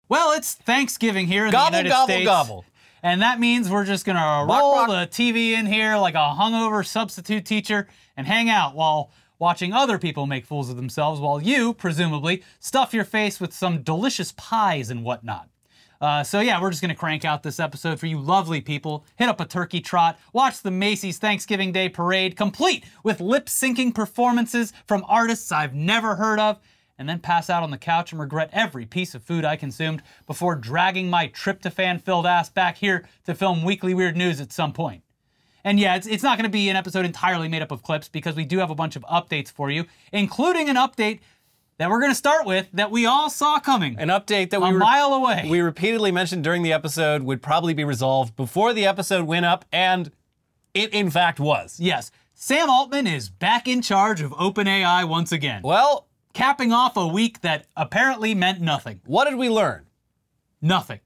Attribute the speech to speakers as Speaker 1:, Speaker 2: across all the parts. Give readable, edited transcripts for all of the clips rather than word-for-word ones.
Speaker 1: Well, it's Thanksgiving here in
Speaker 2: Gobble,
Speaker 1: the United
Speaker 2: gobble,
Speaker 1: States.
Speaker 2: gobble.
Speaker 1: And that means we're just gonna roll the TV in here like a hungover substitute teacher and hang out while watching other people make fools of themselves while you, presumably, stuff your face with some delicious pies and whatnot. So yeah, we're just gonna crank out this episode for you lovely people. Hit up a turkey trot, watch the Macy's Thanksgiving Day Parade, complete with lip-syncing performances from artists I've never heard of, and then pass out on the couch and regret every piece of food I consumed before dragging my tryptophan-filled ass back here to film Weekly Weird News at some point. And yeah, it's not gonna be an episode entirely made up of clips because we do have a bunch of updates for you, including an update that we're gonna start with that we all saw coming.
Speaker 2: An update that
Speaker 1: a mile away.
Speaker 2: We repeatedly mentioned during the episode would probably be resolved before the episode went up, and it in fact was.
Speaker 1: Yes, Sam Altman is back in charge of OpenAI once again.
Speaker 2: Well,
Speaker 1: capping off a week that apparently meant nothing.
Speaker 2: what did we learn?
Speaker 1: Nothing.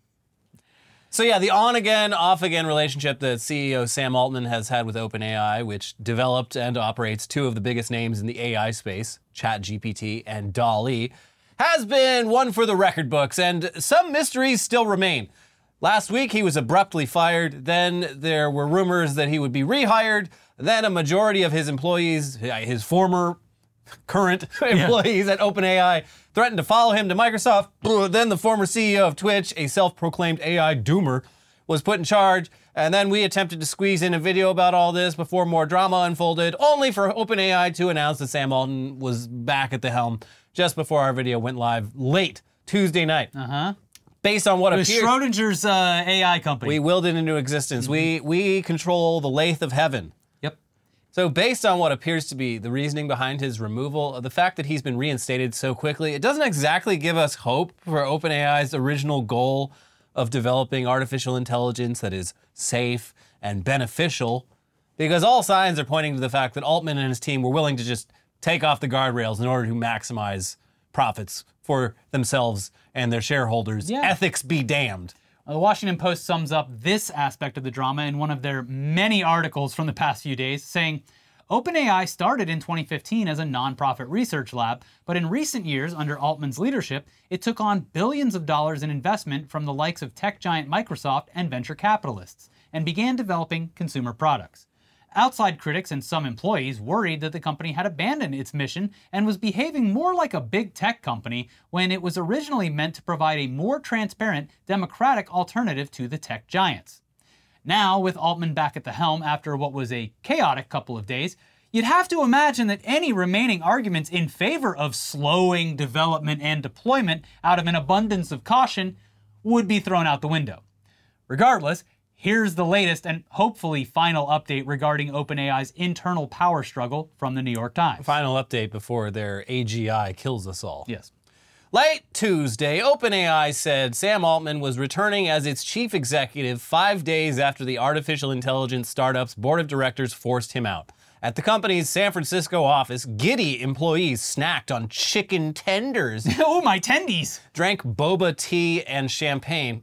Speaker 2: So yeah, the on-again, off-again relationship that CEO Sam Altman has had with OpenAI, which developed and operates two of the biggest names in the AI space, ChatGPT and DALL-E, has been one for the record books, and some mysteries still remain. Last week, he was abruptly fired. Then there were rumors that he would be rehired. Then a majority of his employees, his former current employees at OpenAI, threatened to follow him to Microsoft. Then the former CEO of Twitch, a self-proclaimed AI doomer, was put in charge. And then we attempted to squeeze in a video about all this before more drama unfolded, only for OpenAI to announce that Sam Altman was back at the helm just before our video went live late Tuesday night. Based on what
Speaker 1: It was
Speaker 2: appears...
Speaker 1: Schrodinger's AI company.
Speaker 2: We willed it into existence. We control the lathe of heaven.
Speaker 1: Yep.
Speaker 2: So based on what appears to be the reasoning behind his removal, the fact that he's been reinstated so quickly, it doesn't exactly give us hope for OpenAI's original goal of developing artificial intelligence that is safe and beneficial, because all signs are pointing to the fact that Altman and his team were willing to just take off the guardrails in order to maximize profits for themselves and their shareholders.
Speaker 1: Yeah.
Speaker 2: Ethics be damned.
Speaker 1: The Washington Post sums up this aspect of the drama in one of their many articles from the past few days, saying, OpenAI started in 2015 as a nonprofit research lab, but in recent years, under Altman's leadership, it took on billions of dollars in investment from the likes of tech giant Microsoft and venture capitalists, and began developing consumer products. Outside critics and some employees worried that the company had abandoned its mission and was behaving more like a big tech company when it was originally meant to provide a more transparent, democratic alternative to the tech giants. Now, with Altman back at the helm after what was a chaotic couple of days, you'd have to imagine that any remaining arguments in favor of slowing development and deployment out of an abundance of caution would be thrown out the window. Regardless, here's the latest and hopefully final update regarding OpenAI's internal power struggle from the New York Times.
Speaker 2: Final update before their AGI kills us all.
Speaker 1: Yes.
Speaker 2: Late Tuesday, OpenAI said Sam Altman was returning as its chief executive 5 days after the artificial intelligence startup's board of directors forced him out. At the company's San Francisco office, giddy employees snacked on chicken tenders,
Speaker 1: Oh, my tendies!
Speaker 2: drank boba tea and champagne,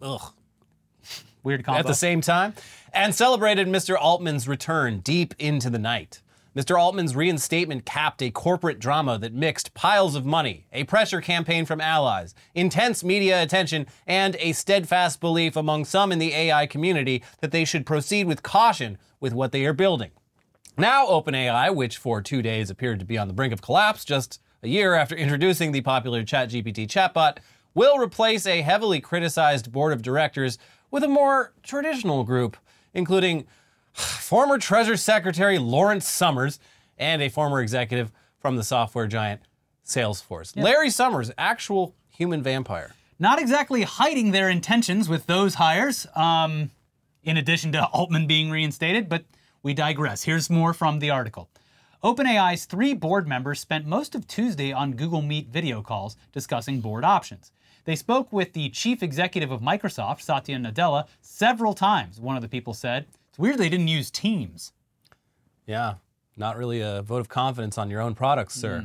Speaker 1: Weird combo.
Speaker 2: at the same time, and celebrated Mr. Altman's return deep into the night. Mr. Altman's reinstatement capped a corporate drama that mixed piles of money, a pressure campaign from allies, intense media attention, and a steadfast belief among some in the AI community that they should proceed with caution with what they are building. Now OpenAI, which for 2 days appeared to be on the brink of collapse just a year after introducing the popular ChatGPT chatbot, will replace a heavily criticized board of directors with a more traditional group, including former Treasury Secretary Lawrence Summers and a former executive from the software giant Salesforce.
Speaker 1: Yeah.
Speaker 2: Larry Summers, actual human vampire.
Speaker 1: Not exactly hiding their intentions with those hires, in addition to Altman being reinstated, but we digress. Here's more from the article. OpenAI's 3 board members spent most of Tuesday on Google Meet video calls discussing board options. They spoke with the chief executive of Microsoft, Satya Nadella, several times, one of the people said. It's weird they didn't use Teams.
Speaker 2: Yeah, not really a vote of confidence on your own products, sir.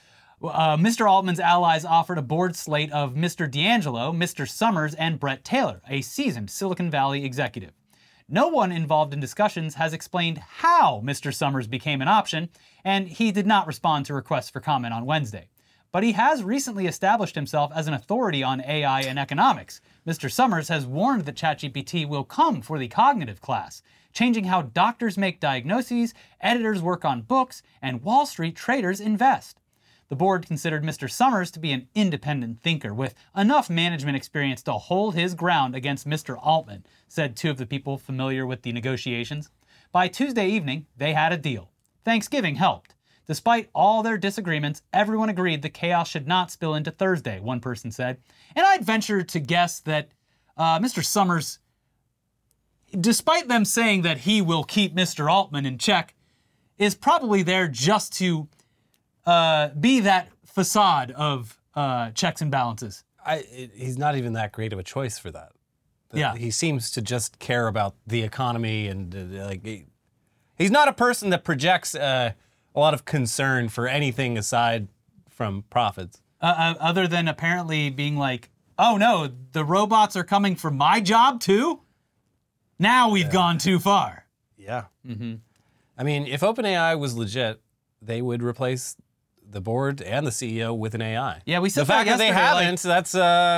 Speaker 1: Mr. Altman's allies offered a board slate of Mr. D'Angelo, Mr. Summers, and Brett Taylor, a seasoned Silicon Valley executive. No one involved in discussions has explained how Mr. Summers became an option, and he did not respond to requests for comment on Wednesday. but he has recently established himself as an authority on AI and economics. Mr. Summers has warned that ChatGPT will come for the cognitive class, changing how doctors make diagnoses, editors work on books, and Wall Street traders invest. The board considered Mr. Summers to be an independent thinker with enough management experience to hold his ground against Mr. Altman, said two of the people familiar with the negotiations. By Tuesday evening, they had a deal. Thanksgiving helped. Despite all their disagreements, everyone agreed the chaos should not spill into Thursday, one person said. And I'd venture to guess that Mr. Summers, despite them saying that he will keep Mr. Altman in check, is probably there just to be that facade of checks and balances.
Speaker 2: He's not even that great of a choice for that.
Speaker 1: Yeah.
Speaker 2: He seems to just care about the economy and he's not a person that projects a lot of concern for anything aside from profits.
Speaker 1: Other than apparently being like, oh no, the robots are coming for my job too? Now we've gone too far.
Speaker 2: Yeah. Mm-hmm. I mean, if OpenAI was legit, they would replace the board and the CEO with an AI.
Speaker 1: Yeah, we said
Speaker 2: the fact that they haven't. That's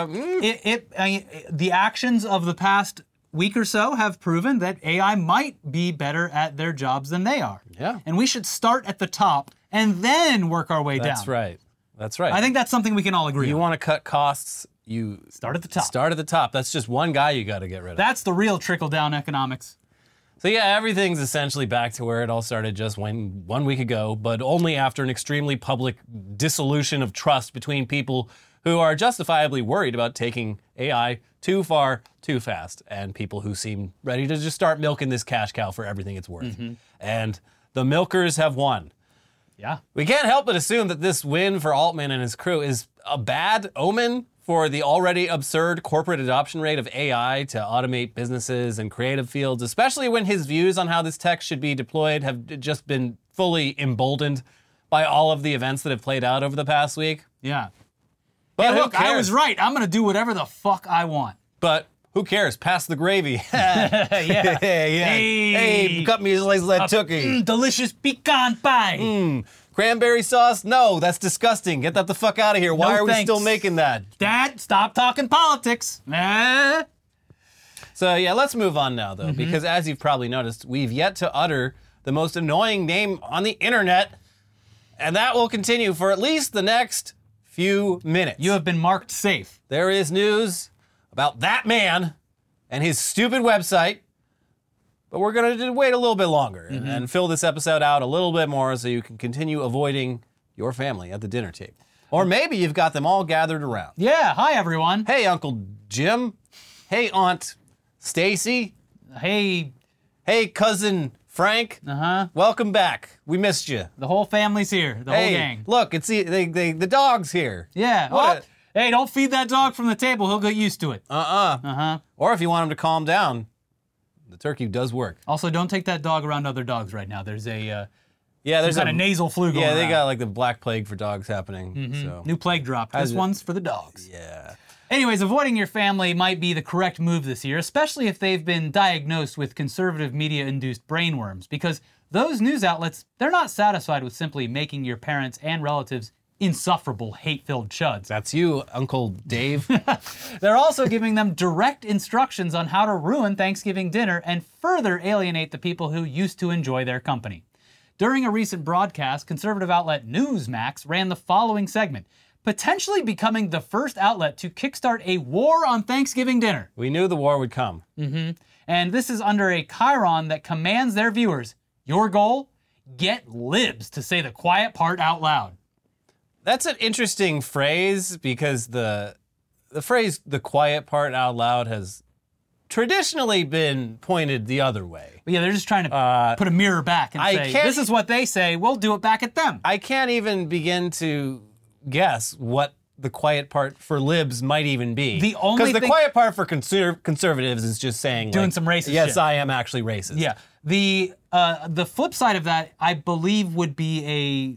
Speaker 1: the actions of the past week or so have proven that AI might be better at their jobs than they are.
Speaker 2: Yeah.
Speaker 1: And we should start at the top and then work our way down.
Speaker 2: That's right. That's right.
Speaker 1: I think that's something we can all agree
Speaker 2: you
Speaker 1: on.
Speaker 2: want to cut costs, you
Speaker 1: Start at the top.
Speaker 2: Start at the top. That's just one guy you got to get rid of.
Speaker 1: That's the real trickle-down economics.
Speaker 2: So yeah, everything's essentially back to where it all started just 1 week ago, but only after an extremely public dissolution of trust between people who are justifiably worried about taking AI too far, too fast, and people who seem ready to just start milking this cash cow for everything it's worth. And the milkers have won.
Speaker 1: Yeah.
Speaker 2: We can't help but assume that this win for Altman and his crew is a bad omen for the already absurd corporate adoption rate of AI to automate businesses and creative fields, especially when his views on how this tech should be deployed have just been fully emboldened by all of the events that have played out over the past week.
Speaker 1: Yeah.
Speaker 2: But
Speaker 1: Hey,
Speaker 2: who
Speaker 1: look, I
Speaker 2: cares?
Speaker 1: was right. I'm going to do whatever the fuck I want.
Speaker 2: But who cares? Pass the gravy.
Speaker 1: Yeah.
Speaker 2: Hey, cut me a slice of that turkey.
Speaker 1: Delicious pecan pie.
Speaker 2: Cranberry sauce? No, that's disgusting. Get that the fuck out of here. Why
Speaker 1: No
Speaker 2: are we
Speaker 1: thanks.
Speaker 2: still making that?
Speaker 1: Dad, stop talking politics.
Speaker 2: So yeah, let's move on now though, because as you've probably noticed, we've yet to utter the most annoying name on the internet, and that will continue for at least the next few minutes.
Speaker 1: You have been marked safe.
Speaker 2: There is news about that man and his stupid website, but we're gonna wait a little bit longer and fill this episode out a little bit more so you can continue avoiding your family at the dinner table. Or maybe you've got them all gathered around.
Speaker 1: Yeah, hi everyone.
Speaker 2: Hey, Uncle Jim. Hey, Aunt Stacy.
Speaker 1: Hey,
Speaker 2: Hey, cousin Frank. Welcome back. We missed you.
Speaker 1: the whole family's here, the whole
Speaker 2: Hey,
Speaker 1: gang.
Speaker 2: look, it's the dog's here.
Speaker 1: Yeah.
Speaker 2: What
Speaker 1: Hey, don't feed that dog from the table. He'll get used to it.
Speaker 2: Or if you want him to calm down, the turkey does work.
Speaker 1: Also, don't take that dog around other dogs right now. There's a
Speaker 2: Yeah, there's
Speaker 1: kind of nasal flu going
Speaker 2: Yeah, they
Speaker 1: around.
Speaker 2: got like the black plague for dogs happening. So
Speaker 1: New plague drop. This
Speaker 2: it-
Speaker 1: one's for the dogs.
Speaker 2: yeah.
Speaker 1: Anyways, avoiding your family might be the correct move this year, especially if they've been diagnosed with conservative media-induced brainworms, because those news outlets, they're not satisfied with simply making your parents and relatives insufferable, hate-filled chuds.
Speaker 2: That's you, Uncle Dave.
Speaker 1: They're also giving them direct instructions on how to ruin Thanksgiving dinner and further alienate the people who used to enjoy their company. During a recent broadcast, conservative outlet Newsmax ran the following segment, potentially becoming the first outlet to kickstart a war on Thanksgiving dinner.
Speaker 2: We knew the war would come.
Speaker 1: And this is under a chyron that commands their viewers, your goal? Get libs to say the quiet part out loud.
Speaker 2: That's an interesting phrase because the phrase "the quiet part out loud" has traditionally been pointed the other way.
Speaker 1: But yeah, they're just trying to put a mirror back and
Speaker 2: I
Speaker 1: say,
Speaker 2: can't-
Speaker 1: this is what they say, we'll do it back at them.
Speaker 2: I can't even begin to guess what the quiet part for libs might even be.
Speaker 1: The only
Speaker 2: because the
Speaker 1: thing-
Speaker 2: quiet part for conservatives is just saying
Speaker 1: Doing
Speaker 2: like,
Speaker 1: some racist
Speaker 2: yes,
Speaker 1: shit.
Speaker 2: I am actually racist.
Speaker 1: Yeah. The flip side of that, I believe, would be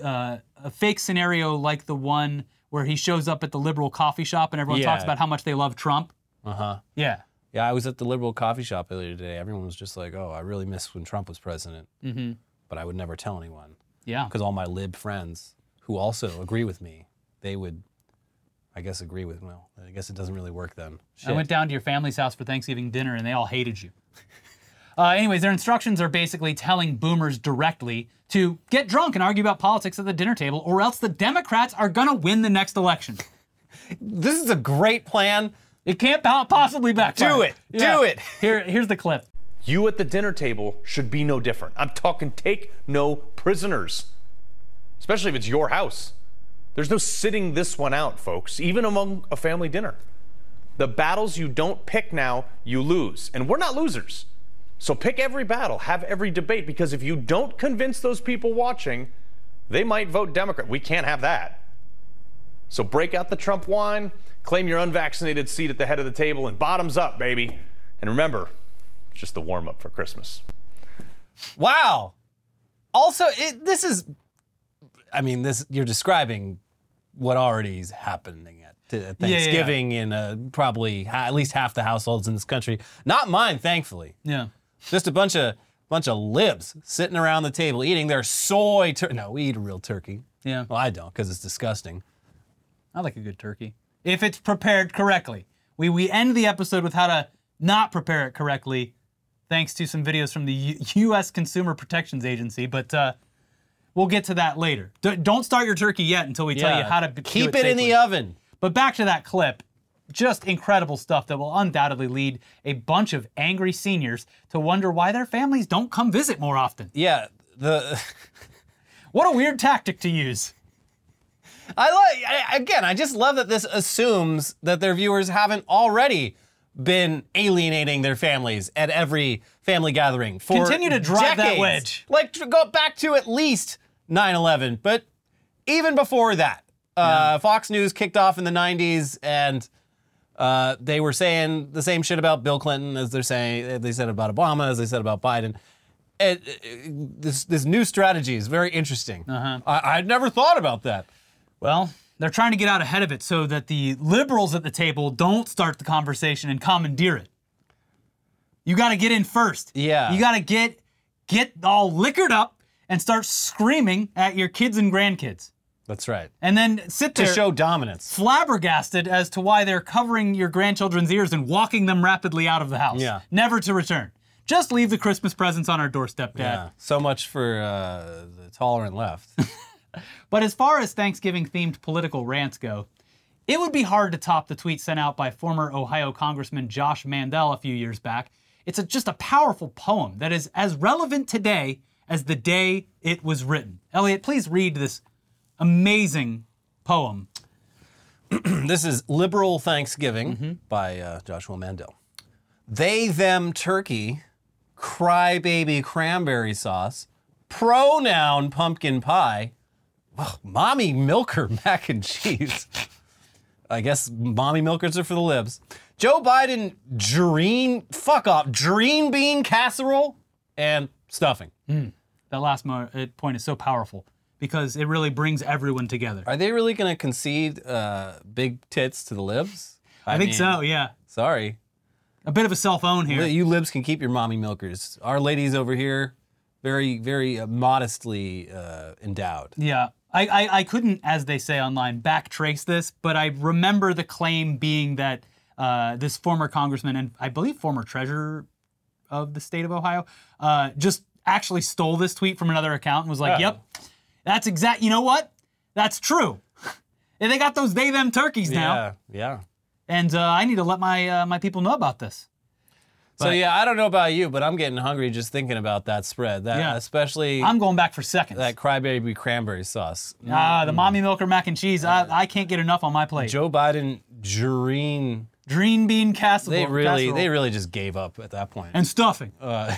Speaker 1: a fake scenario like the one where he shows up at the liberal coffee shop and everyone
Speaker 2: Yeah.
Speaker 1: talks about how much they love Trump. Yeah.
Speaker 2: Yeah, I was at the liberal coffee shop earlier today. Everyone was just like, "Oh, I really miss when Trump was president," but I would never tell anyone
Speaker 1: Yeah.
Speaker 2: because all my lib friends who also agree with me they would, I guess, agree with. Well, I guess it doesn't really work then.
Speaker 1: I went down to your family's house for Thanksgiving dinner, and they all hated you. Anyways, their instructions are basically telling boomers directly to get drunk and argue about politics at the dinner table, or else the Democrats are gonna win the next election.
Speaker 2: This is a great plan.
Speaker 1: It can't possibly backfire.
Speaker 2: Do it. Do it.
Speaker 1: Here's the clip.
Speaker 3: You at the dinner table should be no different. I'm talking take no prisoners, especially if it's your house. There's no sitting this one out, folks, even among a family dinner. The battles you don't pick now, you lose. And we're not losers. So pick every battle, have every debate, because if you don't convince those people watching, they might vote Democrat. We can't have that. So break out the Trump wine, claim your unvaccinated seat at the head of the table, and bottoms up, baby. And remember, it's just the warm-up for Christmas.
Speaker 2: Wow. Also, this is, I mean, you're describing what already is happening at Thanksgiving in probably at least half the households in this country. Not mine, thankfully.
Speaker 1: Yeah.
Speaker 2: Just a bunch of libs sitting around the table eating their soy turkey. No, we eat a real turkey.
Speaker 1: Yeah.
Speaker 2: Well, I don't, because it's disgusting.
Speaker 1: I like a good turkey. If it's prepared correctly. We end the episode with how to not prepare it correctly, thanks to some videos from the U.S. Consumer Protections Agency, but we'll get to that later. Don't start your turkey yet until we tell you how to
Speaker 2: keep it in the oven.
Speaker 1: But back to that clip. Just incredible stuff that will undoubtedly lead a bunch of angry seniors to wonder why their families don't come visit more often.
Speaker 2: Yeah,
Speaker 1: What a weird tactic to use.
Speaker 2: I just love that this assumes that their viewers haven't already been alienating their families at every family gathering for
Speaker 1: Continue to drive
Speaker 2: decades.
Speaker 1: that wedge.
Speaker 2: Like, go back to at least 9/11, but even before that. Fox News kicked off in the 90s, and they were saying the same shit about Bill Clinton as they said about Obama, as they said about Biden. This new strategy is very interesting. I'd never thought about that.
Speaker 1: Well, they're trying to get out ahead of it so that the liberals at the table don't start the conversation and commandeer it. You got to get in first.
Speaker 2: Yeah.
Speaker 1: You got to get all liquored up and start screaming at your kids and grandkids.
Speaker 2: That's right.
Speaker 1: And then sit
Speaker 2: To
Speaker 1: there
Speaker 2: show dominance.
Speaker 1: flabbergasted as to why they're covering your grandchildren's ears and walking them rapidly out of the house.
Speaker 2: Yeah.
Speaker 1: Never to return. Just leave the Christmas presents on our doorstep, Dad.
Speaker 2: Yeah. So much for the tolerant left.
Speaker 1: But as far as Thanksgiving-themed political rants go, it would be hard to top the tweet sent out by former Ohio Congressman Josh Mandel a few years back. It's just a powerful poem that is as relevant today as the day it was written. Elliot, please read this amazing poem.
Speaker 2: This is Liberal Thanksgiving by Joshua Mandel. They, them, turkey, crybaby cranberry sauce, pronoun pumpkin pie, mommy milker mac and cheese. I guess mommy milkers are for the libs. Joe Biden, green bean casserole, and stuffing.
Speaker 1: That last point is so powerful because it really brings everyone together.
Speaker 2: Are they really going to concede big tits to the libs?
Speaker 1: I think so, yeah.
Speaker 2: Sorry.
Speaker 1: A bit of a self-own here.
Speaker 2: You libs can keep your mommy milkers. Our ladies over here, very, very modestly endowed.
Speaker 1: Yeah. I couldn't, as they say online, backtrace this, but I remember the claim being that this former congressman and I believe former treasurer of the state of Ohio just actually stole this tweet from another account and was like, yep, that's exact. You know what? That's true. And they got those they, them turkeys now.
Speaker 2: Yeah.
Speaker 1: And I need to let my people know about this.
Speaker 2: So yeah, I don't know about you, but I'm getting hungry just thinking about that spread. Especially
Speaker 1: I'm going back for seconds.
Speaker 2: that crybaby cranberry sauce.
Speaker 1: The mommy milker mac and cheese. I can't get enough on my plate.
Speaker 2: Joe Biden,
Speaker 1: Green bean casserole.
Speaker 2: they really just gave up at that point.
Speaker 1: And stuffing.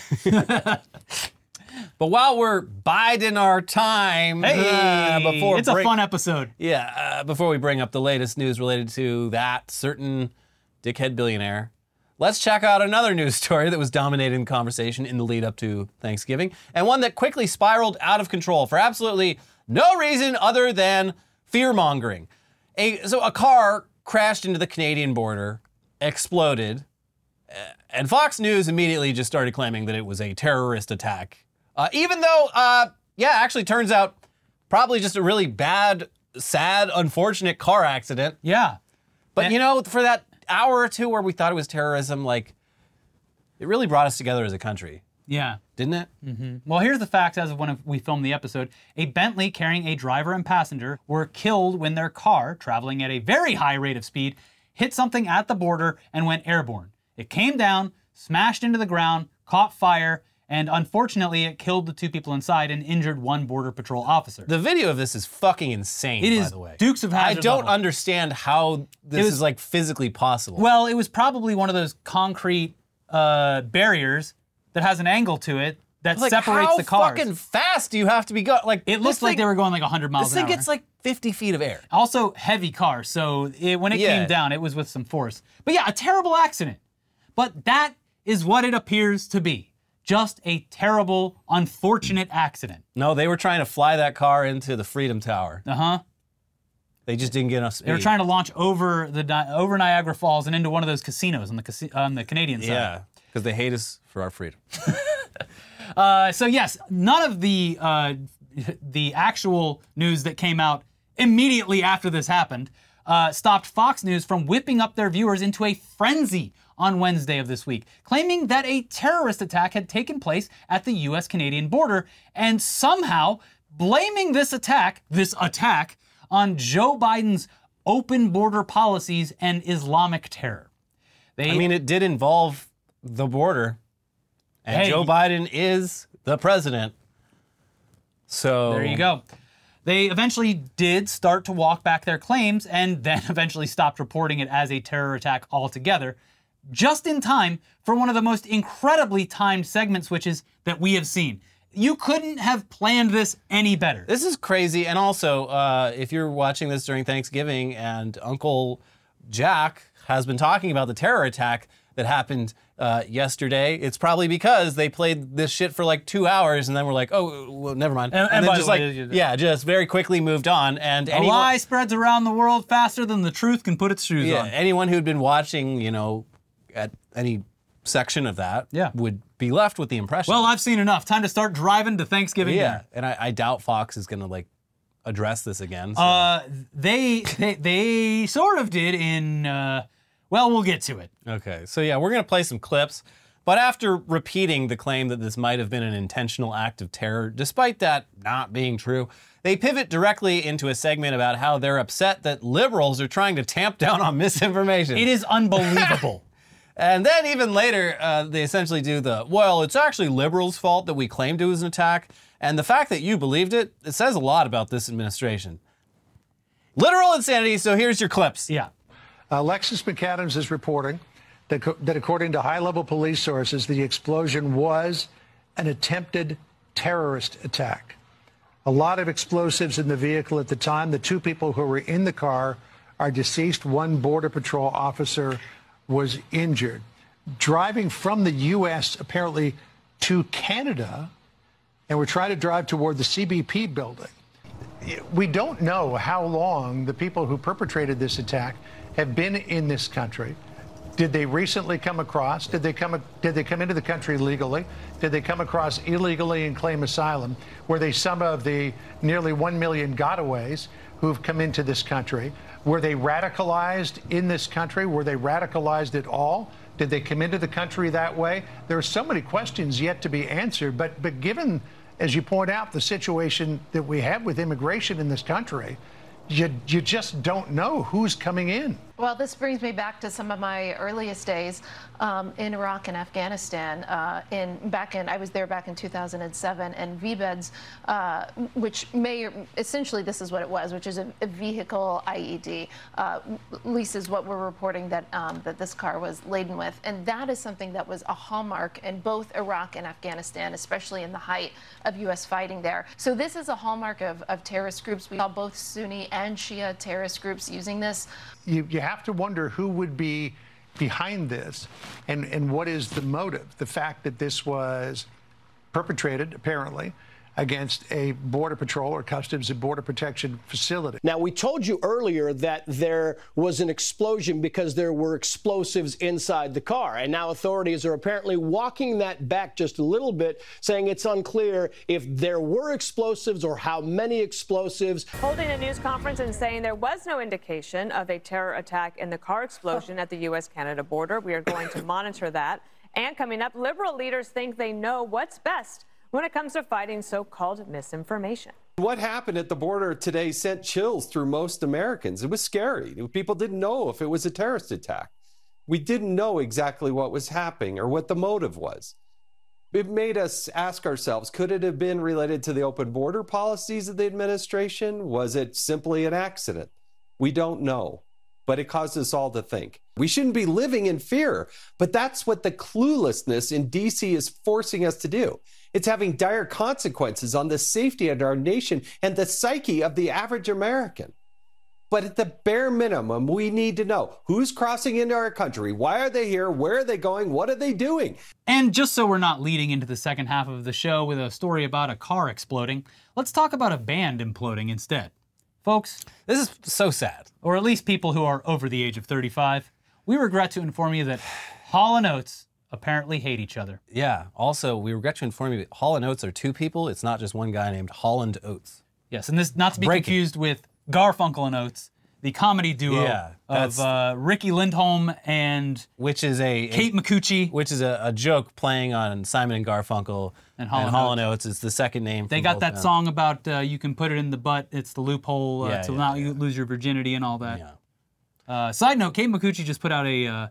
Speaker 2: But while we're biding our time,
Speaker 1: It's a fun episode.
Speaker 2: Yeah, before we bring up the latest news related to that certain dickhead billionaire, let's check out another news story that was dominating the conversation in the lead up to Thanksgiving, and one that quickly spiraled out of control for absolutely no reason other than fear-mongering. So a car crashed into the Canadian border, exploded, and Fox News immediately just started claiming that it was a terrorist attack. Even though, actually turns out probably just a really bad sad, unfortunate car accident.
Speaker 1: Yeah.
Speaker 2: But
Speaker 1: And-
Speaker 2: you know, for that hour or two where we thought it was terrorism, like, it really brought us together as a country,
Speaker 1: Yeah.
Speaker 2: didn't it?
Speaker 1: Well, here's the facts as of when we filmed the episode. A Bentley carrying a driver and passenger were killed when their car, traveling at a very high rate of speed, hit something at the border and went airborne. It came down, smashed into the ground, caught fire, and unfortunately it killed the 2 people inside and injured 1 Border Patrol officer.
Speaker 2: The video of this is fucking insane,
Speaker 1: It
Speaker 2: by
Speaker 1: is
Speaker 2: the way.
Speaker 1: Dukes of
Speaker 2: I
Speaker 1: Hazzard
Speaker 2: don't
Speaker 1: level.
Speaker 2: understand how this is like physically possible.
Speaker 1: Well, it was probably one of those concrete barriers that has an angle to it that
Speaker 2: like,
Speaker 1: separates
Speaker 2: how
Speaker 1: the cars.
Speaker 2: fucking fast do you have to be going? Like,
Speaker 1: It looked like they were going like 100 miles
Speaker 2: This
Speaker 1: an
Speaker 2: thing
Speaker 1: hour.
Speaker 2: gets like 50 feet of air.
Speaker 1: Also, heavy car, so when it
Speaker 2: Yeah.
Speaker 1: came down, it was with some force. But yeah, a terrible accident. But that is what it appears to be. Just a terrible, unfortunate accident.
Speaker 2: No, they were trying to fly that car into the Freedom Tower.
Speaker 1: Uh-huh.
Speaker 2: They just didn't get enough speed.
Speaker 1: They were trying to launch over Niagara Falls and into one of those casinos on the Canadian side.
Speaker 2: Yeah, because they hate us for our freedom.
Speaker 1: So yes, none of the actual news that came out immediately after this happened stopped Fox News from whipping up their viewers into a frenzy on Wednesday of this week, claiming that a terrorist attack had taken place at the U.S.-Canadian border and somehow blaming this attack on Joe Biden's open border policies and Islamic terror.
Speaker 2: I mean, it did involve the border, and
Speaker 1: Hey.
Speaker 2: Joe Biden is the president. So
Speaker 1: There you go. They eventually did start to walk back their claims and then eventually stopped reporting it as a terror attack altogether, just in time for one of the most incredibly timed segment switches that we have seen. You couldn't have planned this any better.
Speaker 2: This is crazy. And also, if you're watching this during Thanksgiving and Uncle Jack has been talking about the terror attack that happened yesterday, it's probably because they played this shit for like 2 hours and then we're like, oh, well, never mind.
Speaker 1: And
Speaker 2: then
Speaker 1: by
Speaker 2: just
Speaker 1: the way,
Speaker 2: like, just very quickly moved on. And
Speaker 1: A lie spreads around the world faster than the truth can put its shoes on.
Speaker 2: anyone who'd been watching, at any section of that
Speaker 1: Yeah.
Speaker 2: would be left with the impression.
Speaker 1: Well, I've seen enough. Time to start driving to Thanksgiving dinner.
Speaker 2: and I doubt Fox is going to like address this again. So.
Speaker 1: They sort of did in, well, we'll get to it.
Speaker 2: Okay, so yeah, we're going to play some clips. But after repeating the claim that this might have been an intentional act of terror, despite that not being true, they pivot directly into a segment about how they're upset that liberals are trying to tamp down on misinformation.
Speaker 1: It is unbelievable.
Speaker 2: And then even later, they essentially do well, it's actually liberals' fault that we claimed it was an attack. And the fact that you believed it, it says a lot about this administration. Literal insanity, so here's your clips.
Speaker 1: Yeah.
Speaker 4: Alexis McAdams is reporting that according to high-level police sources, the explosion was an attempted terrorist attack. A lot of explosives in the vehicle at the time. The 2 people who were in the car are deceased. 1 Border Patrol officer was injured. Driving from the U.S. apparently to Canada, and we're trying to drive toward the CBP building. We don't know how long the people who perpetrated this attack have been in this country. Did they recently come across? Did they come into the country legally? Did they come across illegally and claim asylum? Were they some of the nearly 1 million gotaways who've come into this country? Were they radicalized in this country? Were they radicalized at all? Did they come into the country that way? There are so many questions yet to be answered. But given, as you point out, the situation that we have with immigration in this country, you just don't know who's coming in.
Speaker 5: Well, this brings me back to some of my earliest days in Iraq and Afghanistan. I was there back in 2007, and VBEDS, which essentially this is what it was, which is a vehicle IED. At least is what we're reporting that that this car was laden with, and that is something that was a hallmark in both Iraq and Afghanistan, especially in the height of U.S. fighting there. So this is a hallmark of terrorist groups. We saw both Sunni and Shia terrorist groups using this.
Speaker 4: You have to wonder who would be behind this and what is the motive. The fact that this was perpetrated, apparently, against a Border Patrol or Customs and Border Protection facility.
Speaker 6: Now, we told you earlier that there was an explosion because there were explosives inside the car. And now authorities are apparently walking that back just a little bit, saying it's unclear if there were explosives or how many explosives.
Speaker 7: Holding a news conference and saying there was no indication of a terror attack in the car explosion at the U.S.-Canada border. We are going to monitor that. And coming up, liberal leaders think they know what's best when it comes to fighting so-called misinformation.
Speaker 8: What happened at the border today sent chills through most Americans. It was scary. People didn't know if it was a terrorist attack. We didn't know exactly what was happening or what the motive was. It made us ask ourselves, could it have been related to the open border policies of the administration? Was it simply an accident? We don't know, but it caused us all to think. We shouldn't be living in fear, but that's what the cluelessness in D.C. is forcing us to do. It's having dire consequences on the safety of our nation and the psyche of the average American. But at the bare minimum, we need to know who's crossing into our country, why are they here, where are they going, what are they doing?
Speaker 1: And just so we're not leading into the second half of the show with a story about a car exploding, let's talk about a band imploding instead. Folks,
Speaker 2: This is so sad.
Speaker 1: or at least people who are over the age of 35, we regret to inform you that Hall & Oates apparently hate each other.
Speaker 2: Yeah. Also, we regret to inform you that Hall & Oates are two people. It's not just one guy named Holland Oates.
Speaker 1: Yes, and this not to be
Speaker 2: Breaking.
Speaker 1: confused with Garfunkel and Oates, the comedy duo
Speaker 2: Yeah,
Speaker 1: of Ricky Lindholm and
Speaker 2: Which is
Speaker 1: Kate Micucci.
Speaker 2: which is a joke playing on Simon and Garfunkel
Speaker 1: And Hall &
Speaker 2: Oates. It's the second name.
Speaker 1: They
Speaker 2: from
Speaker 1: got
Speaker 2: both
Speaker 1: that
Speaker 2: of them.
Speaker 1: song about you can put it in the butt, it's the loophole
Speaker 2: Yeah,
Speaker 1: to
Speaker 2: yeah,
Speaker 1: not
Speaker 2: yeah.
Speaker 1: lose your virginity and all that.
Speaker 2: Yeah.
Speaker 1: Side note, Kate Micucci just put out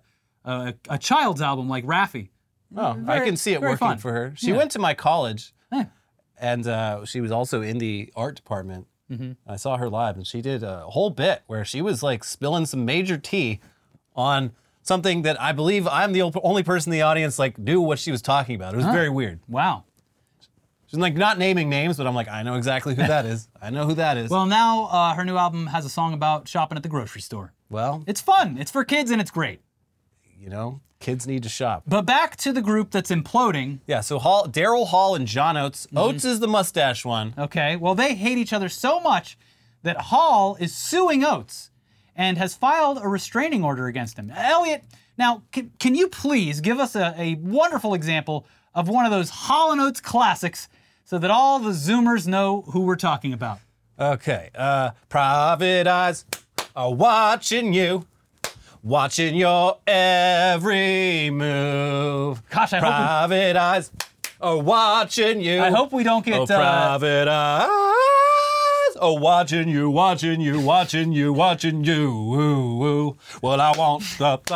Speaker 1: a child's album like Raffi.
Speaker 2: Oh, I can see it
Speaker 1: very
Speaker 2: working
Speaker 1: fun.
Speaker 2: for her. She
Speaker 1: Yeah.
Speaker 2: went to my college,
Speaker 1: Eh.
Speaker 2: and she was also in the art department.
Speaker 1: Mm-hmm.
Speaker 2: I saw her live, and she did a whole bit where she was like spilling some major tea on something that I believe I'm the only person in the audience like knew what she was talking about. It was very weird.
Speaker 1: Wow.
Speaker 2: She's like not naming names, but I'm like, I know exactly who that is. I know who that is.
Speaker 1: Well, now her new album has a song about shopping at the grocery store.
Speaker 2: Well,
Speaker 1: It's fun. It's for kids and it's great.
Speaker 2: you know, kids need to shop.
Speaker 1: But back to the group that's imploding.
Speaker 2: Yeah, so Daryl Hall and John Oates.
Speaker 1: Mm-hmm.
Speaker 2: Oates is the mustache one.
Speaker 1: Okay, well, they hate each other so much that Hall is suing Oates and has filed a restraining order against him. Elliot, now, can you please give us a wonderful example of one of those Hall & Oates classics so that all the Zoomers know who we're talking about?
Speaker 2: Okay, private eyes are watching you, watching your every move.
Speaker 1: Gosh, I hope
Speaker 2: Private eyes are watching you.
Speaker 1: I hope we don't get...
Speaker 2: Oh, private eyes are watching you, watching you, watching you, watching you. Ooh, ooh. Well, I won't stop.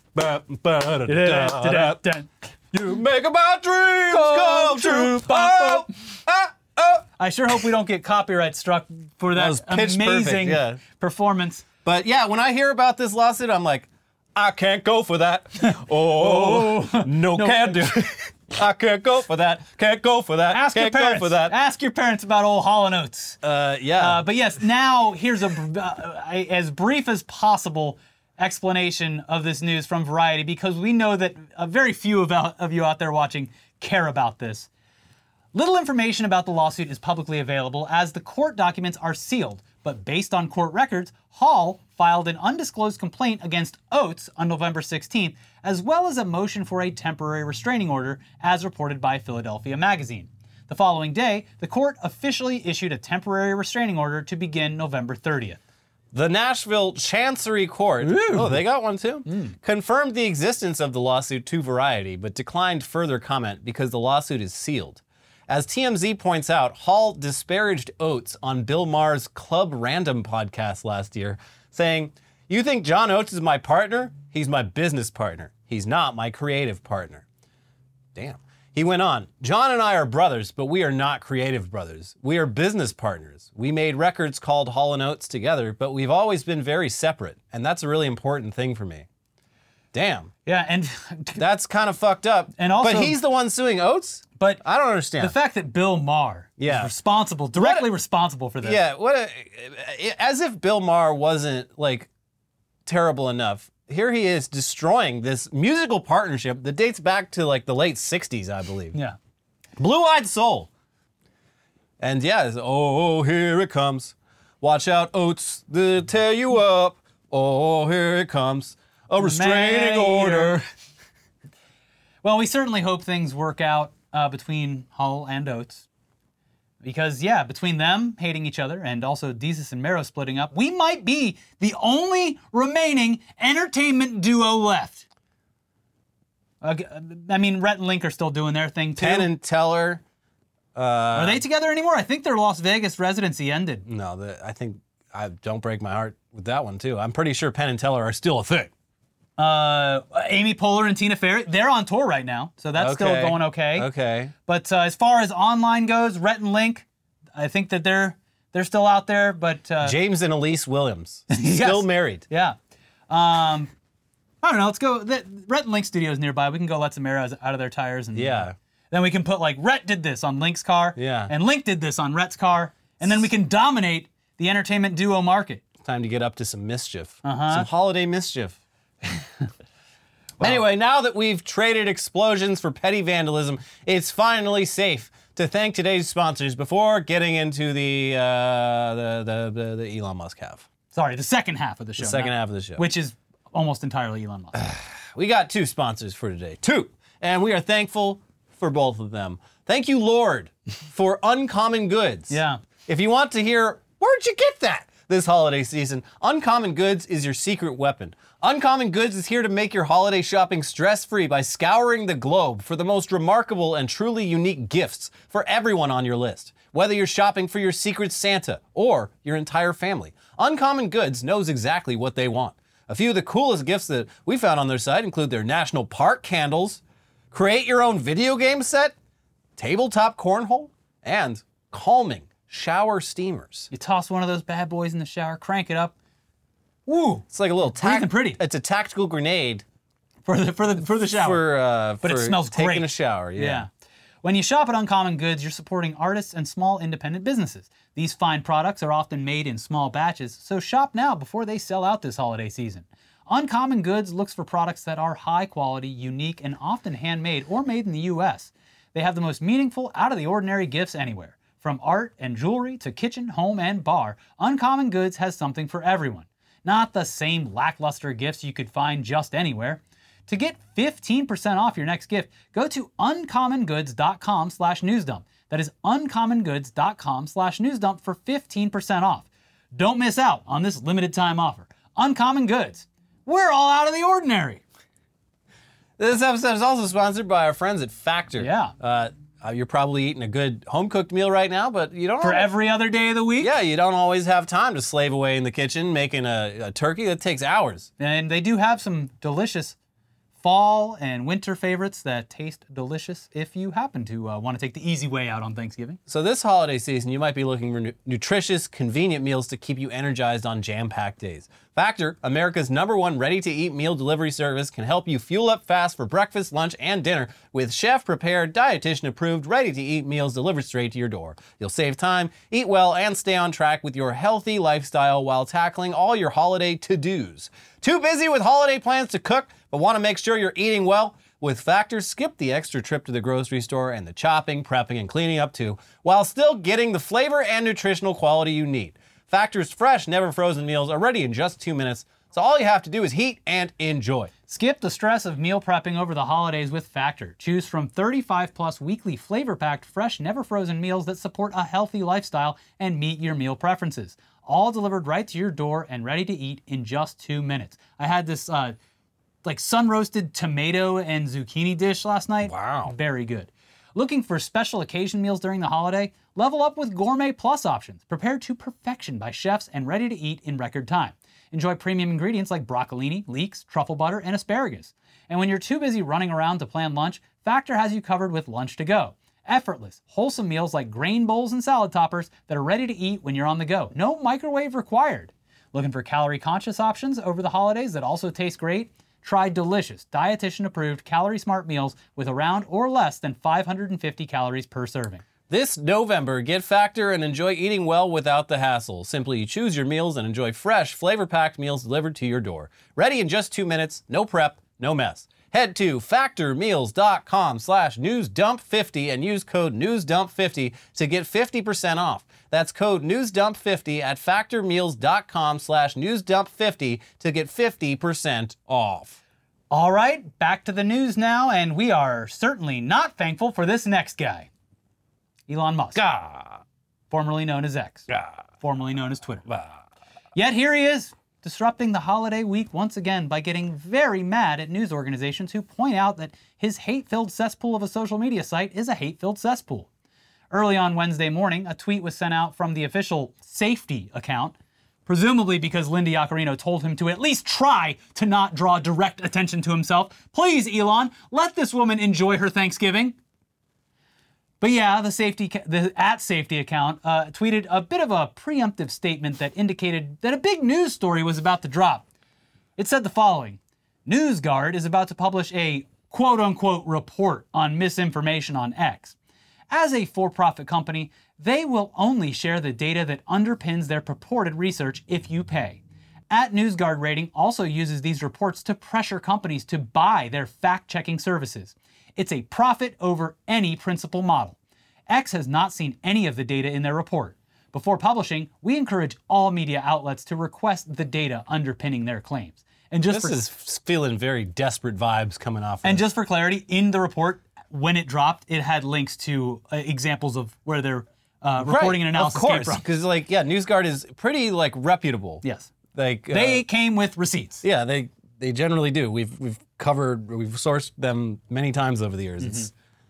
Speaker 2: You make my dreams come true. Oh,
Speaker 1: I sure hope we don't get copyright struck for
Speaker 2: was
Speaker 1: that
Speaker 2: pitch perfect,
Speaker 1: amazing
Speaker 2: yeah.
Speaker 1: performance.
Speaker 2: But yeah, when I hear about this lawsuit, I'm like, I can't go for that. Oh, no, can do. I can't go for that. Can't go for that.
Speaker 1: Ask your
Speaker 2: can't go
Speaker 1: parents.
Speaker 2: for that.
Speaker 1: Ask your parents about old Hall & Oates.
Speaker 2: Yeah.
Speaker 1: But yes, now here's as brief as possible explanation of this news from Variety, because we know that very few of you out there watching care about this. Little information about the lawsuit is publicly available as the court documents are sealed, but based on court records, Hall filed an undisclosed complaint against Oates on November 16th, as well as a motion for a temporary restraining order, as reported by Philadelphia Magazine. The following day, the court officially issued a temporary restraining order to begin November 30th.
Speaker 2: The Nashville Chancery Court, oh, they got one too, confirmed the existence of the lawsuit to Variety, but declined further comment because the lawsuit is sealed. As TMZ points out, Hall disparaged Oates on Bill Maher's Club Random podcast last year, saying, "You think John Oates is my partner? He's my business partner. He's not my creative partner." Damn. He went on, "John and I are brothers, but we are not creative brothers. We are business partners. We made records called Hall & Oates together, but we've always been very separate, and that's a really important thing for me." Damn.
Speaker 1: Yeah, and
Speaker 2: That's kind of fucked up.
Speaker 1: And also-
Speaker 2: but he's the one suing Oates?
Speaker 1: but
Speaker 2: I don't understand.
Speaker 1: the fact that Bill Maher
Speaker 2: Yeah.
Speaker 1: is directly responsible for this.
Speaker 2: Yeah, as if Bill Maher wasn't like terrible enough. Here he is destroying this musical partnership that dates back to like the late 60s, I believe.
Speaker 1: Yeah.
Speaker 2: Blue Eyed Soul. And yeah, it's, oh, here it comes. Watch out, oats, they'll tear you up. Oh, here it comes. A restraining order.
Speaker 1: Well, we certainly hope things work out between Hull and Oates. Because, yeah, between them hating each other and also Desus and Mero splitting up, we might be the only remaining entertainment duo left. I mean, Rhett and Link are still doing their thing, too.
Speaker 2: Penn and Teller.
Speaker 1: Are they together anymore? I think their Las Vegas residency ended.
Speaker 2: No, I think, don't break my heart with that one, too. I'm pretty sure Penn and Teller are still a thing.
Speaker 1: Amy Poehler and Tina Fey, they're on tour right now, so that's still going okay.
Speaker 2: Okay.
Speaker 1: But as far as online goes, Rhett and Link, I think that they're still out there, but...
Speaker 2: James and Elise Williams,
Speaker 1: Yes.
Speaker 2: still married.
Speaker 1: Yeah. I don't know, let's go... Rhett and Link Studios nearby, we can go let some air out of their tires. And then we can put, like, Rhett did this on Link's car, and Link did this on Rhett's car, and then we can dominate the entertainment duo market.
Speaker 2: Time to get up to some mischief. Some holiday mischief. Anyway, now that we've traded explosions for petty vandalism, it's finally safe to thank today's sponsors before getting into the Elon Musk half.
Speaker 1: Sorry, the second half of the show.
Speaker 2: The second half of the show.
Speaker 1: Which is almost entirely Elon Musk.
Speaker 2: We got 2 sponsors for today. 2. And we are thankful for both of them. Thank you, Lord, for Uncommon Goods.
Speaker 1: Yeah.
Speaker 2: If you want to hear, where'd you get that? This holiday season, Uncommon Goods is your secret weapon. Uncommon Goods is here to make your holiday shopping stress-free by scouring the globe for the most remarkable and truly unique gifts for everyone on your list. Whether you're shopping for your secret Santa or your entire family, Uncommon Goods knows exactly what they want. A few of the coolest gifts that we found on their site include their National Park candles, create your own video game set, tabletop cornhole, and calming shower steamers.
Speaker 1: You toss one of those bad boys in the shower, crank it up. Woo!
Speaker 2: It's like a little
Speaker 1: pretty.
Speaker 2: It's a tactical grenade
Speaker 1: for the shower.
Speaker 2: But
Speaker 1: it smells
Speaker 2: taking
Speaker 1: great.
Speaker 2: a shower. Yeah.
Speaker 1: When you shop at Uncommon Goods, you're supporting artists and small independent businesses. These fine products are often made in small batches, so shop now before they sell out this holiday season. Uncommon Goods looks for products that are high quality, unique, and often handmade or made in the U.S. They have the most meaningful, out-of-the-ordinary gifts anywhere. From art and jewelry to kitchen, home, and bar, Uncommon Goods has something for everyone. Not the same lackluster gifts you could find just anywhere. To get 15% off your next gift, go to uncommongoods.com/newsdump. That is uncommongoods.com/newsdump for 15% off. Don't miss out on this limited time offer. Uncommon Goods. We're all out of the ordinary.
Speaker 2: This episode is also sponsored by our friends at Factor.
Speaker 1: Yeah.
Speaker 2: You're probably eating a good home-cooked meal right now, but you don't...
Speaker 1: For every other day of the week?
Speaker 2: Yeah, you don't always have time to slave away in the kitchen making a turkey. That takes hours.
Speaker 1: And they do have some delicious fall and winter favorites that taste delicious if you happen to want to take the easy way out on Thanksgiving.
Speaker 2: So this holiday season, you might be looking for nutritious, convenient meals to keep you energized on jam-packed days. Factor, America's #1 ready-to-eat meal delivery service, can help you fuel up fast for breakfast, lunch, and dinner with chef-prepared, dietitian-approved, ready-to-eat meals delivered straight to your door. You'll save time, eat well, and stay on track with your healthy lifestyle while tackling all your holiday to-dos. Too busy with holiday plans to cook, but want to make sure you're eating well? With Factor, skip the extra trip to the grocery store and the chopping, prepping, and cleaning up too, while still getting the flavor and nutritional quality you need. Factor's fresh, never frozen meals are ready in just 2 minutes, so all you have to do is heat and enjoy.
Speaker 1: Skip the stress of meal prepping over the holidays with Factor. Choose from 35+ weekly flavor-packed, fresh, never frozen meals that support a healthy lifestyle and meet your meal preferences. All delivered right to your door and ready to eat in just 2 minutes. I had this sun-roasted tomato and zucchini dish last night.
Speaker 2: Wow.
Speaker 1: Very good. Looking for special occasion meals during the holiday? Level up with Gourmet Plus options, prepared to perfection by chefs and ready to eat in record time. Enjoy premium ingredients like broccolini, leeks, truffle butter, and asparagus. And when you're too busy running around to plan lunch, Factor has you covered with Lunch to Go. Effortless, wholesome meals like grain bowls and salad toppers that are ready to eat when you're on the go. No microwave required. Looking for calorie-conscious options over the holidays that also taste great? Try delicious, dietitian-approved, calorie-smart meals with around or less than 550 calories per serving.
Speaker 2: This November, get Factor and enjoy eating well without the hassle. Simply choose your meals and enjoy fresh, flavor-packed meals delivered to your door. Ready in just 2 minutes, no prep, no mess. Head to factormeals.com/newsdump50 and use code newsdump50 to get 50% off. That's code newsdump50 at factormeals.com/newsdump50 to get 50% off.
Speaker 1: All right, back to the news now, and we are certainly not thankful for this next guy. Elon Musk, formerly known as X, formerly known as Twitter. Yet here he is, disrupting the holiday week once again by getting very mad at news organizations who point out that his hate-filled cesspool of a social media site is a hate-filled cesspool. Early on Wednesday morning, a tweet was sent out from the official safety account, presumably because Linda Yaccarino told him to at least try to not draw direct attention to himself. Please, Elon, let this woman enjoy her Thanksgiving. But yeah, the @safety account tweeted a bit of a preemptive statement that indicated that a big news story was about to drop. It said the following: NewsGuard is about to publish a quote-unquote report on misinformation on X. As a for-profit company, they will only share the data that underpins their purported research if you pay. @NewsGuard Rating also uses these reports to pressure companies to buy their fact-checking services. It's a profit over any principal model. X has not seen any of the data in their report. Before publishing, we encourage all media outlets to request the data underpinning their claims. And
Speaker 2: This is feeling very desperate vibes coming off.
Speaker 1: And just for clarity, in the report, when it dropped, it had links to examples of where their reporting and analysis came from.
Speaker 2: Because NewsGuard is pretty reputable.
Speaker 1: Yes.
Speaker 2: They
Speaker 1: came with receipts.
Speaker 2: Yeah, they generally do. We've sourced them many times over the years.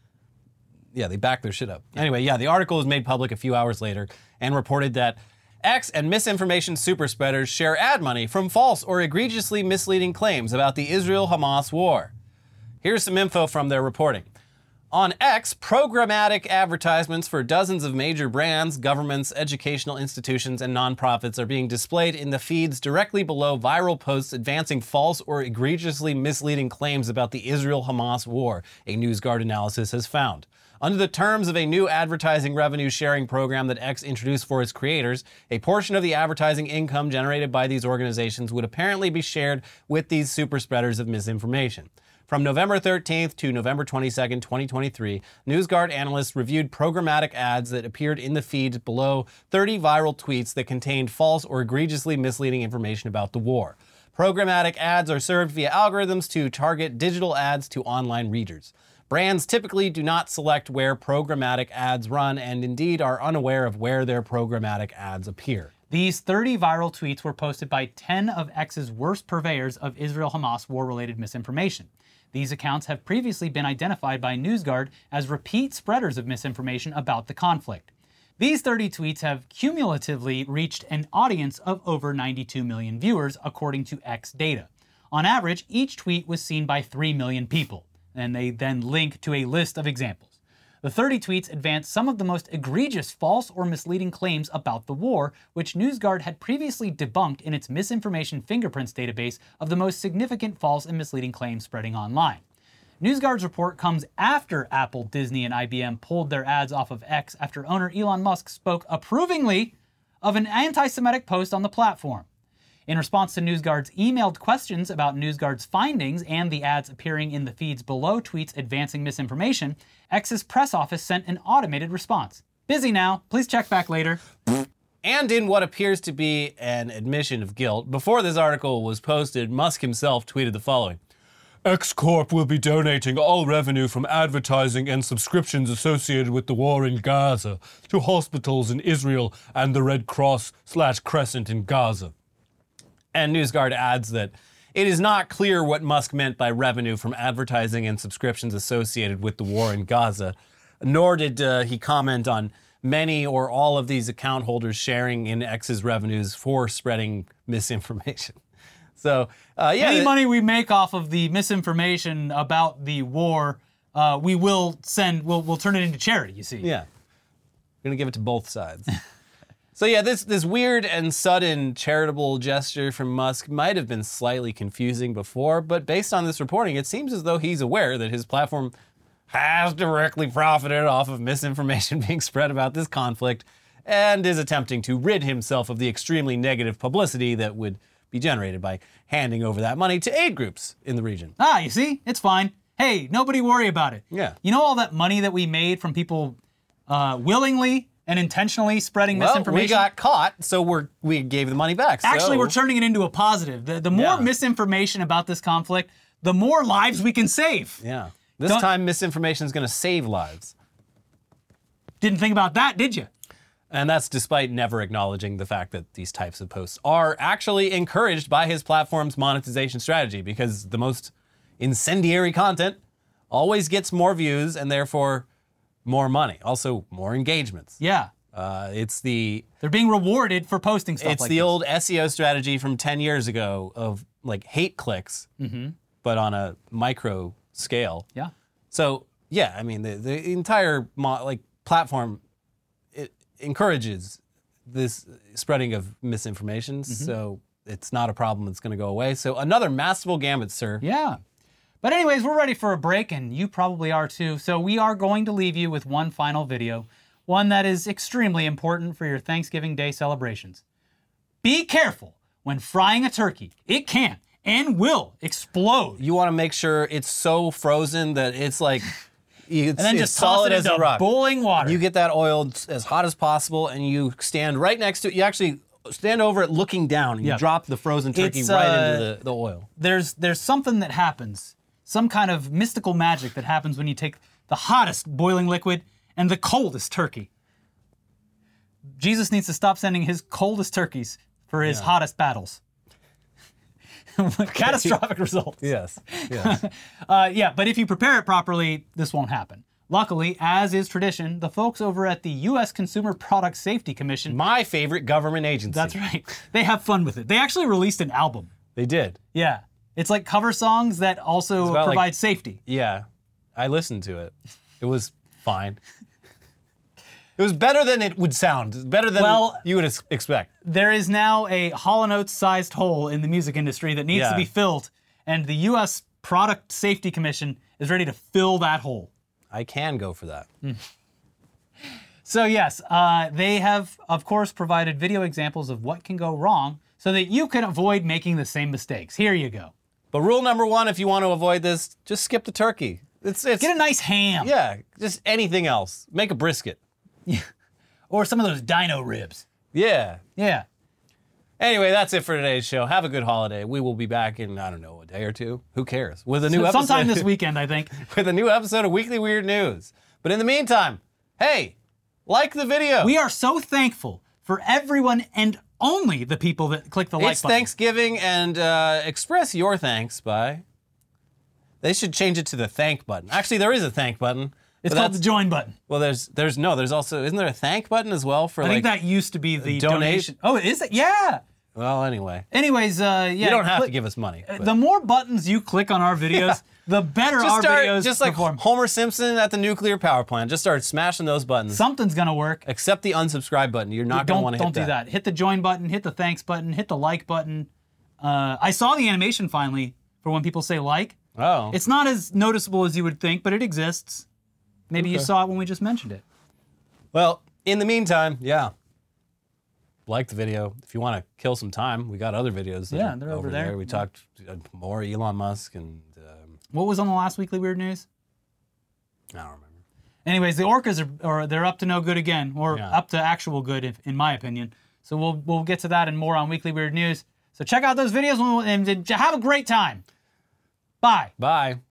Speaker 2: They back their shit up. Anyway, the article was made public a few hours later and reported that X and misinformation super spreaders share ad money from false or egregiously misleading claims about the Israel-Hamas war. Here's some info from their reporting. On X, programmatic advertisements for dozens of major brands, governments, educational institutions, and nonprofits are being displayed in the feeds directly below viral posts advancing false or egregiously misleading claims about the Israel-Hamas war, a NewsGuard analysis has found. Under the terms of a new advertising revenue sharing program that X introduced for its creators, a portion of the advertising income generated by these organizations would apparently be shared with these super spreaders of misinformation. From November 13th to November 22nd, 2023, NewsGuard analysts reviewed programmatic ads that appeared in the feed below 30 viral tweets that contained false or egregiously misleading information about the war. Programmatic ads are served via algorithms to target digital ads to online readers. Brands typically do not select where programmatic ads run and indeed are unaware of where their programmatic ads appear.
Speaker 1: These 30 viral tweets were posted by 10 of X's worst purveyors of Israel-Hamas war-related misinformation. These accounts have previously been identified by NewsGuard as repeat spreaders of misinformation about the conflict. These 30 tweets have cumulatively reached an audience of over 92 million viewers, according to X data. On average, each tweet was seen by 3 million people, and they then link to a list of examples. The 30 tweets advance some of the most egregious false or misleading claims about the war, which NewsGuard had previously debunked in its misinformation fingerprints database of the most significant false and misleading claims spreading online. NewsGuard's report comes after Apple, Disney, and IBM pulled their ads off of X after owner Elon Musk spoke approvingly of an anti-Semitic post on the platform. In response to NewsGuard's emailed questions about NewsGuard's findings and the ads appearing in the feeds below tweets advancing misinformation, X's press office sent an automated response. Busy now, please check back later.
Speaker 2: And in what appears to be an admission of guilt, before this article was posted, Musk himself tweeted the following: X Corp will be donating all revenue from advertising and subscriptions associated with the war in Gaza to hospitals in Israel and the Red Cross/Crescent in Gaza. And NewsGuard adds that it is not clear what Musk meant by revenue from advertising and subscriptions associated with the war in Gaza, nor did he comment on many or all of these account holders sharing in X's revenues for spreading misinformation. So,
Speaker 1: any money we make off of the misinformation about the war, we will send, we'll turn it into charity, you see.
Speaker 2: Yeah. We're going to give it to both sides. So yeah, this weird and sudden charitable gesture from Musk might have been slightly confusing before, but based on this reporting, it seems as though he's aware that his platform has directly profited off of misinformation being spread about this conflict and is attempting to rid himself of the extremely negative publicity that would be generated by handing over that money to aid groups in the region.
Speaker 1: Ah, you see? It's fine. Hey, nobody worry about it.
Speaker 2: Yeah.
Speaker 1: You know all that money that we made from people willingly and intentionally spreading
Speaker 2: Well,
Speaker 1: misinformation?
Speaker 2: we got caught, so we gave the money back.
Speaker 1: Actually,
Speaker 2: so-
Speaker 1: we're turning it into a positive. The more
Speaker 2: Yeah.
Speaker 1: misinformation about this conflict, the more lives we can save.
Speaker 2: Yeah. This
Speaker 1: Don't-
Speaker 2: time, misinformation is going to save lives.
Speaker 1: Didn't think about that, did you?
Speaker 2: And that's despite never acknowledging the fact that these types of posts are actually encouraged by his platform's monetization strategy, because the most incendiary content always gets more views and therefore more money. Also, more engagements.
Speaker 1: Yeah.
Speaker 2: They're
Speaker 1: being rewarded for posting stuff like
Speaker 2: It's the
Speaker 1: this.
Speaker 2: old SEO strategy from 10 years ago of like hate clicks, but on a micro scale.
Speaker 1: Yeah.
Speaker 2: So yeah, I mean the entire platform, it encourages this spreading of misinformation. So it's not a problem that's going to go away. So another masterful gambit, sir.
Speaker 1: Yeah. But anyways, we're ready for a break, and you probably are too. So we are going to leave you with one final video, one that is extremely important for your Thanksgiving Day celebrations. Be careful when frying a turkey. It can and will explode.
Speaker 2: You want to make sure it's so frozen that it's like
Speaker 1: And then
Speaker 2: it's
Speaker 1: just toss
Speaker 2: solid
Speaker 1: it
Speaker 2: as a
Speaker 1: into
Speaker 2: rock.
Speaker 1: boiling water.
Speaker 2: You get that oil as hot as possible, and you stand right next to it. You actually stand over it looking down, and you
Speaker 1: Yeah.
Speaker 2: drop the frozen turkey
Speaker 1: It's,
Speaker 2: right into the oil.
Speaker 1: There's something that happens, some kind of mystical magic that happens when you take the hottest boiling liquid and the coldest turkey. Jesus needs to stop sending his coldest turkeys for his hottest battles. Catastrophic results.
Speaker 2: Yes.
Speaker 1: Yeah, but if you prepare it properly, this won't happen. Luckily, as is tradition, the folks over at the U.S. Consumer Product Safety Commission,
Speaker 2: My favorite government agency.
Speaker 1: that's right, they have fun with it. They actually released an album.
Speaker 2: They did.
Speaker 1: Yeah. It's like cover songs that also
Speaker 2: about,
Speaker 1: provide
Speaker 2: like-
Speaker 1: safety.
Speaker 2: Yeah. I listened to it. It was fine. It was better than it would sound. Better than
Speaker 1: Well-
Speaker 2: you would expect.
Speaker 1: There is now a Hall & Oates sized hole in the music industry that needs to
Speaker 2: Yeah.
Speaker 1: be filled, and the U.S. Product Safety Commission is ready to fill that hole.
Speaker 2: I can go for that.
Speaker 1: So yes, they have, of course, provided video examples of what can go wrong so that you can avoid making the same mistakes. Here you go.
Speaker 2: But rule number one, if you want to avoid this, just skip the turkey. It's
Speaker 1: Get a nice ham.
Speaker 2: yeah, just anything else. Make a brisket.
Speaker 1: Or some of those dino ribs.
Speaker 2: Yeah.
Speaker 1: Yeah.
Speaker 2: Anyway, that's it for today's show. Have a good holiday. We will be back in, I don't know, a day or two. Who cares? With a new episode.
Speaker 1: Sometime this weekend, I think.
Speaker 2: With a new episode of Weekly Weird News. But in the meantime, hey, like the video.
Speaker 1: We are so thankful for everyone and only the people that click the like
Speaker 2: It's
Speaker 1: button.
Speaker 2: Thanksgiving, and express your thanks by... They should change it to the thank button. Actually, there is a thank button.
Speaker 1: It's
Speaker 2: but
Speaker 1: called the
Speaker 2: that's-
Speaker 1: join button.
Speaker 2: Well, there's also, isn't there a thank button as well for
Speaker 1: I think
Speaker 2: like...
Speaker 1: that used to be the
Speaker 2: donate?
Speaker 1: donation. Oh, is it? Yeah.
Speaker 2: Well, anyway.
Speaker 1: Anyways, yeah.
Speaker 2: You don't have to give us money. but-
Speaker 1: The more buttons you click on our videos, the better
Speaker 2: just
Speaker 1: our
Speaker 2: start,
Speaker 1: videos
Speaker 2: just like
Speaker 1: perform.
Speaker 2: Homer Simpson at the nuclear power plant. Just start smashing those buttons.
Speaker 1: Something's gonna work.
Speaker 2: Except the unsubscribe button. You're not going to want to hit
Speaker 1: Don't do that. Hit the join button. Hit the thanks button. Hit the like button. I saw the animation finally for when people say like.
Speaker 2: Oh.
Speaker 1: It's not as noticeable as you would think, but it exists. Maybe you saw it when we just mentioned it.
Speaker 2: Well, in the meantime, yeah. Like the video. If you want to kill some time, we got other videos. that
Speaker 1: Yeah,
Speaker 2: are
Speaker 1: they're over there.
Speaker 2: We talked more Elon Musk and
Speaker 1: What was on the last Weekly Weird News?
Speaker 2: I don't remember.
Speaker 1: Anyways, the orcas they're up to no good again, or
Speaker 2: Yeah.
Speaker 1: up to actual good, in my opinion. So we'll get to that and more on Weekly Weird News. So check out those videos and have a great time. Bye.
Speaker 2: Bye.